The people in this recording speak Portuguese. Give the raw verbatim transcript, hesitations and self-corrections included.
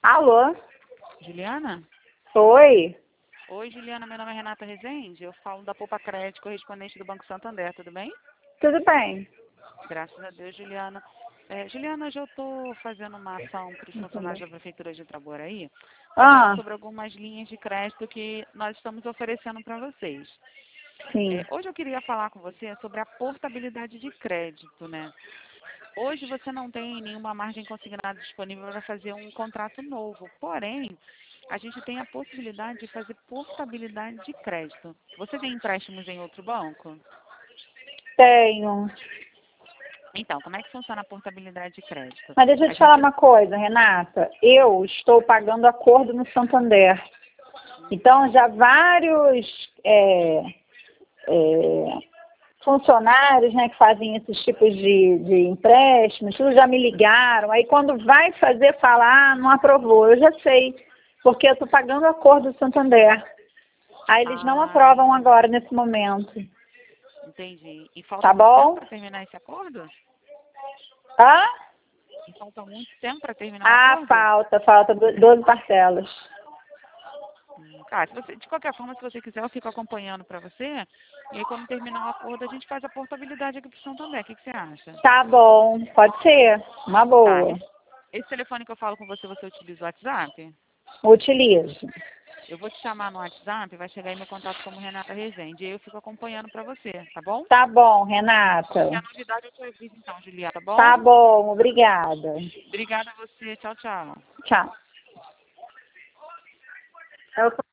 Alô? Juliana? Oi? Oi, Juliana, meu nome é Renata Rezende, eu falo da Poupa Crédito, correspondente do Banco Santander, tudo bem? Tudo bem? Graças a Deus, Juliana. É, Juliana, hoje eu estou fazendo uma ação para os funcionários da Prefeitura de Itaboraí, falando Ah, sobre algumas linhas de crédito que nós estamos oferecendo para vocês. sim. É, hoje eu queria falar com você sobre a portabilidade de crédito, né? Hoje você não tem nenhuma margem consignada disponível para fazer um contrato novo, porém, a gente tem a possibilidade de fazer portabilidade de crédito. Você tem empréstimos em outro banco? Tenho. Então, como é que funciona a portabilidade de crédito? Mas deixa eu A te falar gente... uma coisa, Renata. Eu estou pagando acordo no Santander. Então, já vários é, é, funcionários, né, que fazem esses tipos de, de empréstimos, tudo já me ligaram. Aí, quando vai fazer, falar, ah, não aprovou. Eu já sei, porque eu estou pagando acordo do Santander. Aí, eles não Ah, aprovam agora, nesse momento. entendi. E falta Tá muito tempo bom? para terminar esse acordo? Tá? E falta muito tempo para terminar o Ah, acordo? falta, falta do- doze parcelas. Hum, Tá, se você, de qualquer forma, se você quiser, eu fico acompanhando para você. E aí, quando terminar o acordo, a gente faz a portabilidade aqui para o Santander. O que, que você acha? Tá bom, pode ser. Uma Tá, boa. esse, esse telefone que eu falo com você, você utiliza o WhatsApp? Utilizo. Eu vou te chamar no WhatsApp, vai chegar aí meu contato como Renata Rezende. E aí eu fico acompanhando para você, tá bom? Tá bom, E a Renata. novidade eu te aviso então, Juliana, tá bom? Tá bom, obrigada. Obrigada a você. Tchau, tchau. Tchau. Eu